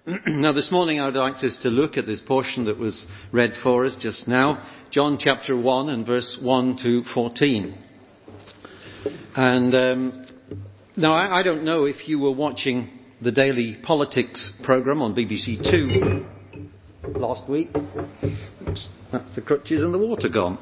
Now this morning I would like us to look at this portion that was read for us just now, John chapter 1 and verse 1 to 14. And now I don't know if you were watching the daily politics programme on BBC Two last week. Oops, that's the crutches and the water gone.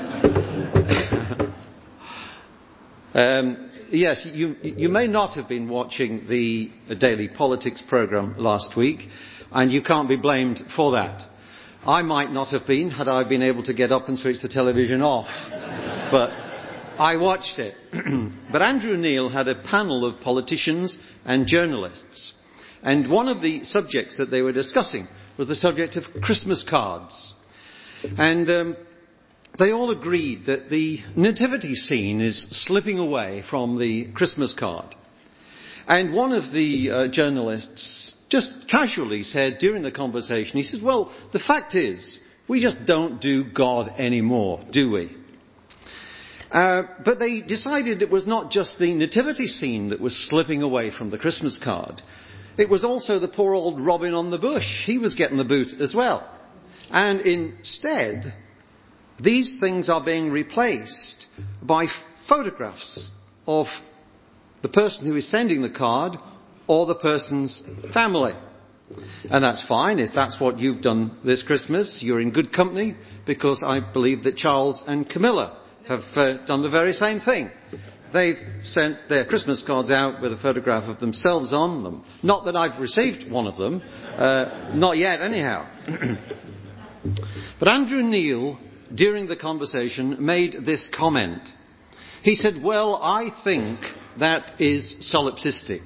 Yes, you may not have been watching the daily politics programme last week, and you can't be blamed for that. I might not have been, had I been able to get up and switch the television off. But I watched it. But Andrew Neil had a panel of politicians and journalists, and one of the subjects that they were discussing was the subject of Christmas cards. And they all agreed that the nativity scene is slipping away from the Christmas card. And one of the journalists just casually said during the conversation, he said, well, the fact is, we just don't do God anymore, do we? But they decided it was not just the nativity scene that was slipping away from the Christmas card. It was also the poor old Robin on the bush. He was getting the boot as well. And instead, these things are being replaced by photographs of the person who is sending the card or the person's family. And that's fine. If that's what you've done this Christmas, you're in good company, because I believe that Charles and Camilla have done the very same thing. They've sent their Christmas cards out with a photograph of themselves on them. Not that I've received one of them. Not yet, anyhow. But Andrew Neil, during the conversation, made this comment. He said, well, I think that is solipsistic.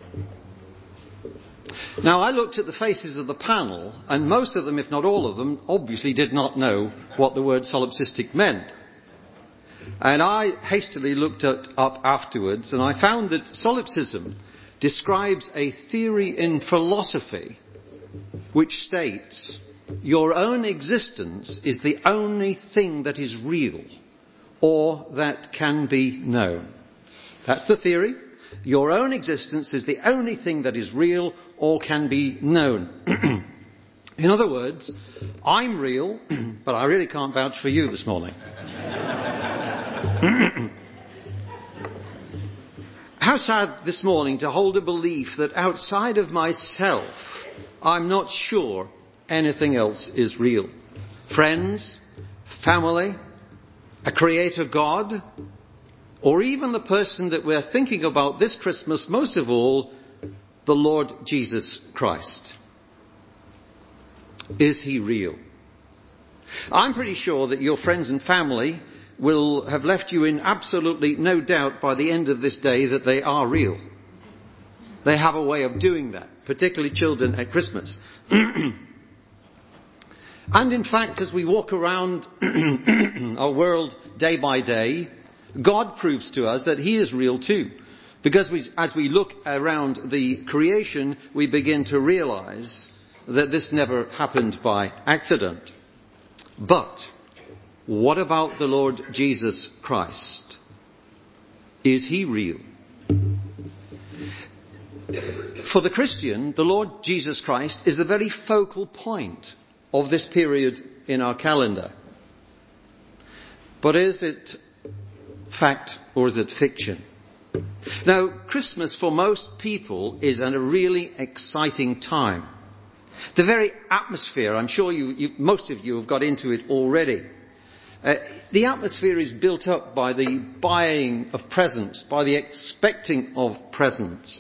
Now, I looked at the faces of the panel, and most of them, if not all of them, obviously did not know what the word solipsistic meant. And I hastily looked it up afterwards, and I found that solipsism describes a theory in philosophy which states your own existence is the only thing that is real or that can be known. That's the theory. Your own existence is the only thing that is real or can be known. In other words, I'm real, but I really can't vouch for you this morning. How sad this morning to hold a belief that outside of myself, I'm not sure anything else is real. Friends, family, a creator God, or even the person that we're thinking about this Christmas most of all, the Lord Jesus Christ. Is he real? I'm pretty sure that your friends and family will have left you in absolutely no doubt by the end of this day that they are real. They have a way of doing that, particularly children at Christmas. And in fact, as we walk around our world day by day, God proves to us that he is real too. Because as we look around the creation, we begin to realize that this never happened by accident. But what about the Lord Jesus Christ? Is he real? For the Christian, the Lord Jesus Christ is the very focal point of this period in our calendar. But is it fact or is it fiction? Now, Christmas for most people is a really exciting time. The very atmosphere, I'm sure most of you have got into it already. The atmosphere is built up by the buying of presents, by the expecting of presents,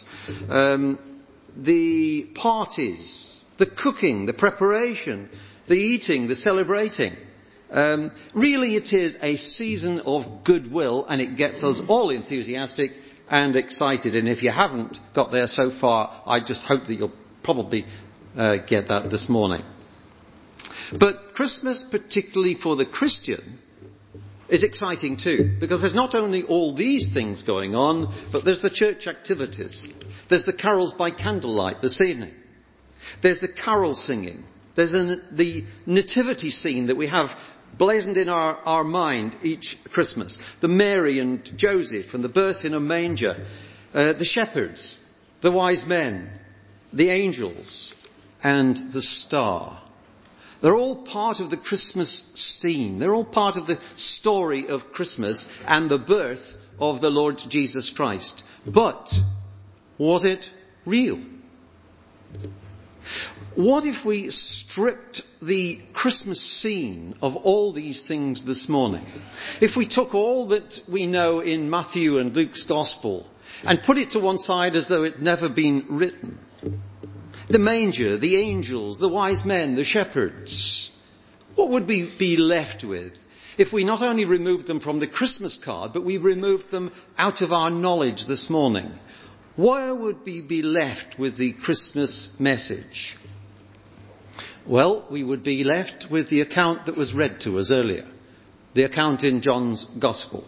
the parties, the cooking, the preparation, the eating, the celebrating. Really it is a season of goodwill, and it gets us all enthusiastic and excited. And if you haven't got there so far, I just hope that you'll probably get that this morning. But Christmas, particularly for the Christian, is exciting too, because there's not only all these things going on, but there's the church activities. There's the carols by candlelight this evening. There's the carol singing. There's the nativity scene that we have blazoned in our mind each Christmas. The Mary and Joseph and the birth in a manger. The shepherds, the wise men, the angels, and the star. They're all part of the Christmas scene. They're all part of the story of Christmas and the birth of the Lord Jesus Christ. But was it real? What if we stripped the Christmas scene of all these things this morning? If we took all that we know in Matthew and Luke's Gospel and put it to one side as though it never been written. The manger, the angels, the wise men, the shepherds. What would we be left with if we not only removed them from the Christmas card, but we removed them out of our knowledge this morning? Where would we be left with the Christmas message? Well, we would be left with the account that was read to us earlier, the account in John's Gospel.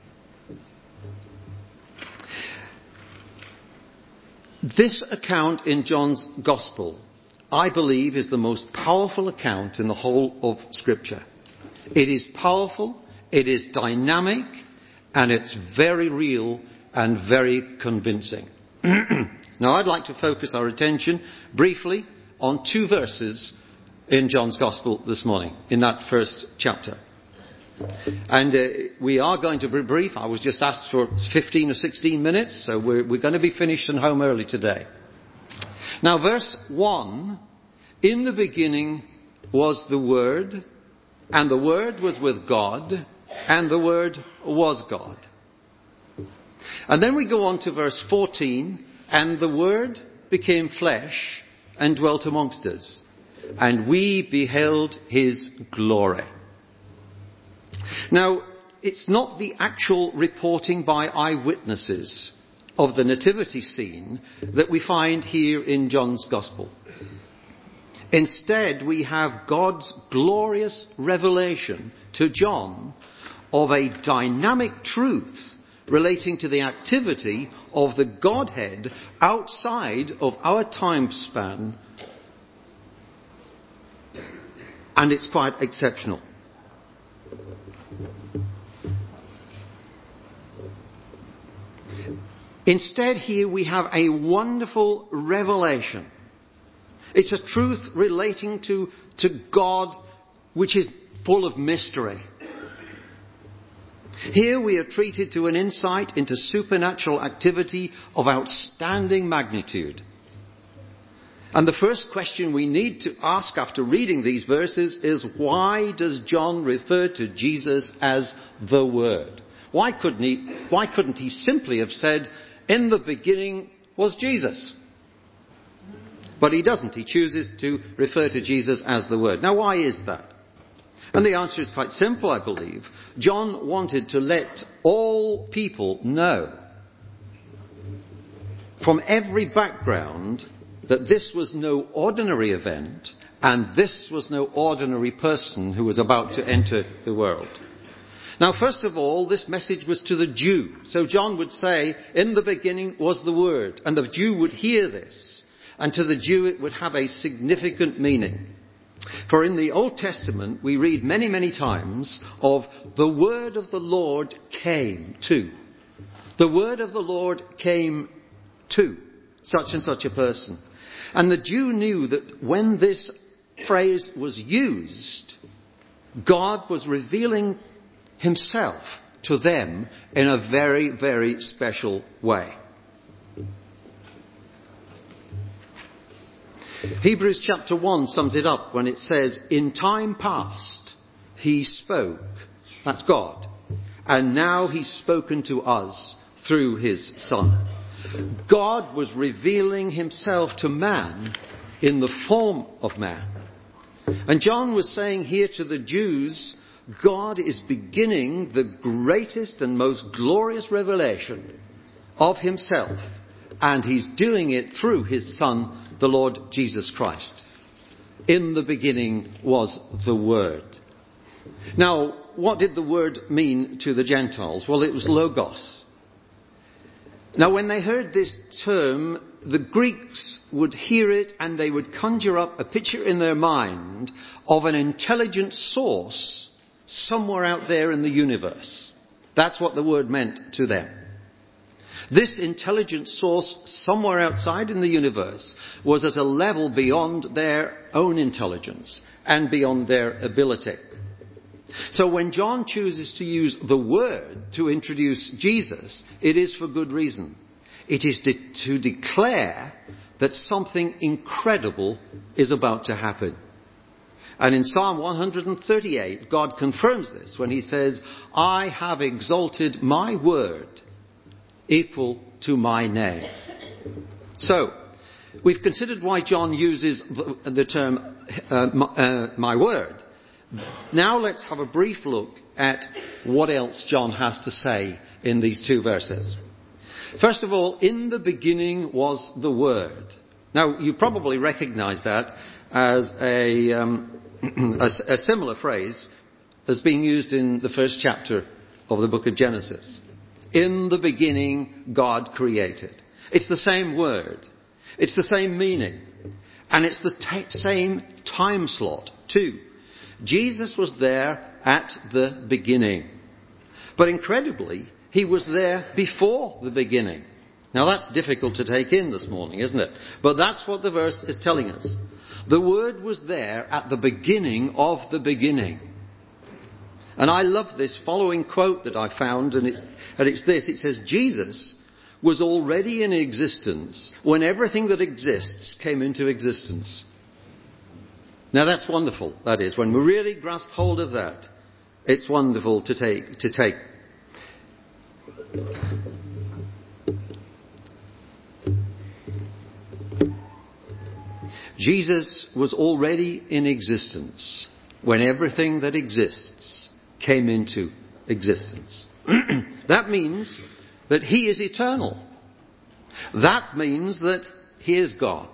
This account in John's Gospel, I believe, is the most powerful account in the whole of Scripture. It is powerful, it is dynamic, and it's very real and very convincing. Now, I'd like to focus our attention briefly on 2 verses in John's Gospel this morning, in that first chapter. And we are going to be brief. I was just asked for 15 or 16 minutes, so we're going to be finished and home early today. Now, verse 1, in the beginning was the Word, and the Word was with God, and the Word was God. And then we go on to verse 14, and the Word became flesh and dwelt amongst us, and we beheld his glory. Now, it's not the actual reporting by eyewitnesses of the nativity scene that we find here in John's Gospel. Instead, we have God's glorious revelation to John of a dynamic truth relating to the activity of the Godhead outside of our time span. And it's quite exceptional. Instead, here we have a wonderful revelation. It's a truth relating to God which is full of mystery. Here we are treated to an insight into supernatural activity of outstanding magnitude. And the first question we need to ask after reading these verses is, why does John refer to Jesus as the Word? Why couldn't he simply have said, in the beginning was Jesus? But he doesn't. He chooses to refer to Jesus as the Word. Now, why is that? And the answer is quite simple, I believe. John wanted to let all people know from every background that this was no ordinary event and this was no ordinary person who was about to enter the world. Now, first of all, this message was to the Jew. So John would say, in the beginning was the Word. And the Jew would hear this. And to the Jew it would have a significant meaning. For in the Old Testament we read many, many times of the word of the Lord came to. The word of the Lord came to such and such a person. And the Jew knew that when this phrase was used, God was revealing himself to them in a very, very special way. Hebrews chapter 1 sums it up when it says, in time past he spoke, that's God, and now he's spoken to us through his Son. God was revealing himself to man in the form of man. And John was saying here to the Jews, God is beginning the greatest and most glorious revelation of himself, and he's doing it through his Son, the Lord Jesus Christ. In the beginning was the Word. Now, what did the Word mean to the Gentiles? Well, it was Logos. Now, when they heard this term, the Greeks would hear it and they would conjure up a picture in their mind of an intelligent source somewhere out there in the universe. That's what the word meant to them. This intelligent source somewhere outside in the universe was at a level beyond their own intelligence and beyond their ability. So when John chooses to use the word to introduce Jesus, it is for good reason. It is to declare that something incredible is about to happen. And in Psalm 138, God confirms this when he says, I have exalted my word equal to my name. So, we've considered why John uses the term my word. Now let's have a brief look at what else John has to say in these two verses. First of all, in the beginning was the Word. Now, you probably recognize that as a similar phrase as being used in the first chapter of the book of Genesis. In the beginning, God created. It's the same word. It's the same meaning. And it's the same time slot, too. Jesus was there at the beginning. But incredibly, he was there before the beginning. Now that's difficult to take in this morning, isn't it? But that's what the verse is telling us. The Word was there at the beginning of the beginning. And I love this following quote that I found, and it's this. It says, Jesus was already in existence when everything that exists came into existence. Now that's wonderful, that is. When we really grasp hold of that, it's wonderful to take. Jesus was already in existence when everything that exists came into existence. That means that he is eternal. That means that he is God.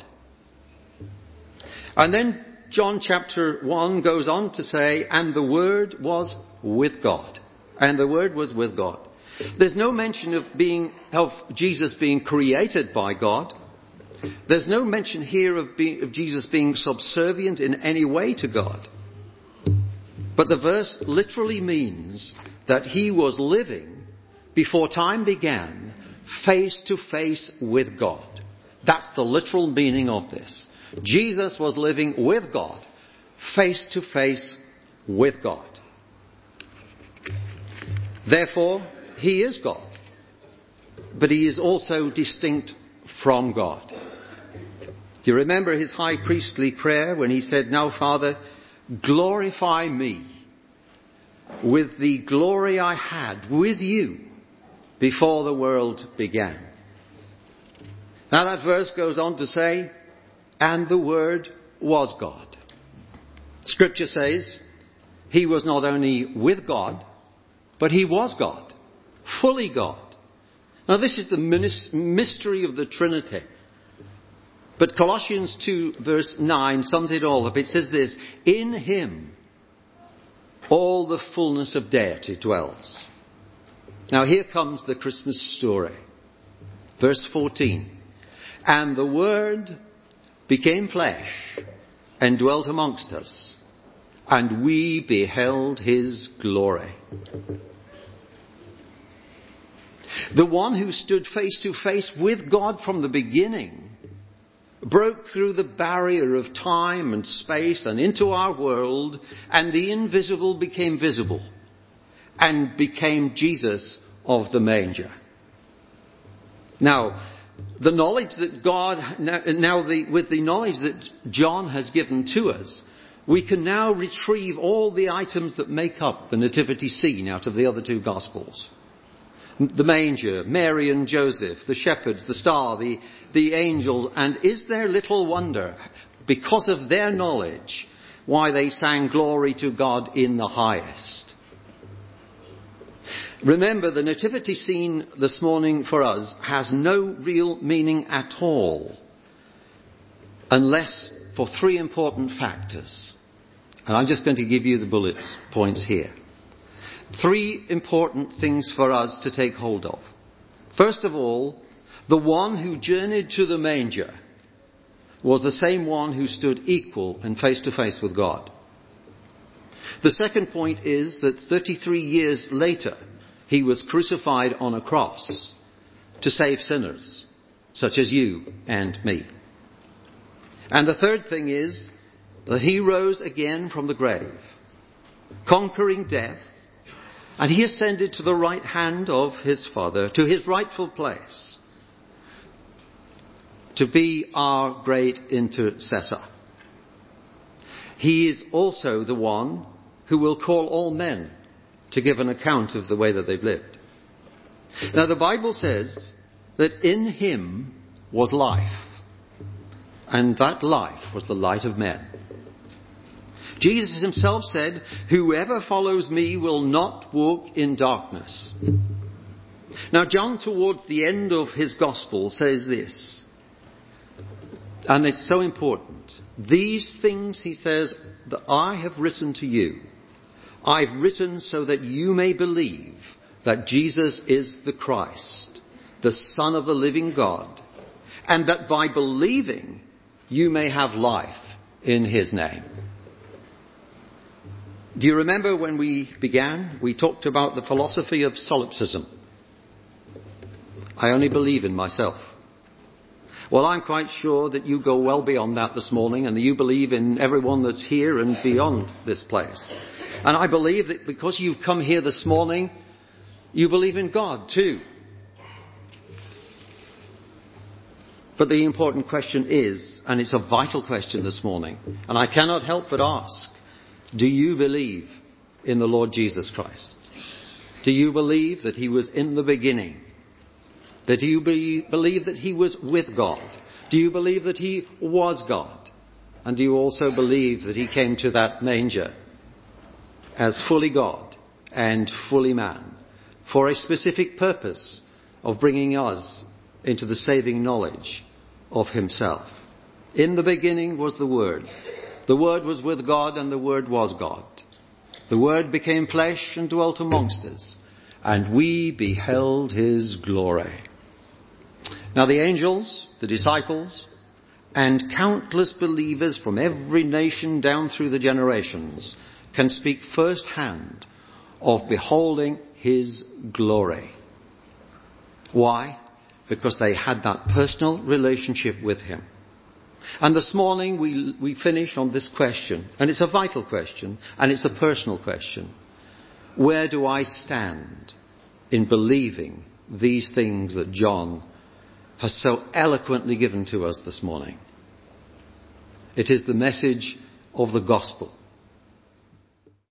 And then John chapter 1 goes on to say, and the Word was with God. And the Word was with God. There's no mention of Jesus being created by God. There's no mention here of Jesus being subservient in any way to God. But the verse literally means that he was living before time began, face to face with God. That's the literal meaning of this. Jesus was living with God, face to face with God. Therefore, he is God. But he is also distinct from God. Do you remember his high priestly prayer when he said, now, Father, glorify me with the glory I had with you before the world began. Now that verse goes on to say, and the Word was God. Scripture says he was not only with God, but he was God, fully God. Now this is the mystery of the Trinity. But Colossians 2 verse 9 sums it all up. It says this, in him all the fullness of deity dwells. Now here comes the Christmas story. Verse 14. And the Word became flesh and dwelt amongst us, and we beheld his glory. The one who stood face to face with God from the beginning broke through the barrier of time and space and into our world, and the invisible became visible and became Jesus of the manger. Now, the knowledge that with the knowledge that John has given to us, we can now retrieve all the items that make up the nativity scene out of the other two Gospels. The manger, Mary and Joseph, the shepherds, the star, the angels, and is there little wonder, because of their knowledge, why they sang glory to God in the highest. Remember, the nativity scene this morning for us has no real meaning at all, unless for three important factors. And I'm just going to give you the bullet points here. Three important things for us to take hold of. First of all, the one who journeyed to the manger was the same one who stood equal and face to face with God. The second point is that 33 years later, he was crucified on a cross. to save sinners, such as you and me. And the third thing is that he rose again from the grave, conquering death, and he ascended to the right hand of his Father, to his rightful place, to be our great intercessor. He is also the one who will call all men to give an account of the way that they've lived. Now the Bible says that in him was life, and that life was the light of men. Jesus himself said, "Whoever follows me will not walk in darkness." Now John, towards the end of his gospel, says this, and it's so important. "These things," he says, "that I have written to you, I've written so that you may believe that Jesus is the Christ, the Son of the living God, and that by believing you may have life in his name." Do you remember when we began, we talked about the philosophy of solipsism? I only believe in myself. Well, I'm quite sure that you go well beyond that this morning, and that you believe in everyone that's here and beyond this place. And I believe that because you've come here this morning, you believe in God too. But the important question is, and it's a vital question this morning, and I cannot help but ask, do you believe in the Lord Jesus Christ? Do you believe that he was in the beginning? That you believe that he was with God? Do you believe that he was God? And do you also believe that he came to that manger as fully God and fully man for a specific purpose of bringing us into the saving knowledge of himself? In the beginning was the Word. The Word was with God, and the Word was God. The Word became flesh and dwelt amongst us, and we beheld his glory. Now the angels, the disciples, and countless believers from every nation down through the generations can speak firsthand of beholding his glory. Why? Because they had that personal relationship with him. And this morning we finish on this question, and it's a vital question, and it's a personal question. Where do I stand in believing these things that John has so eloquently given to us this morning? It is the message of the gospel.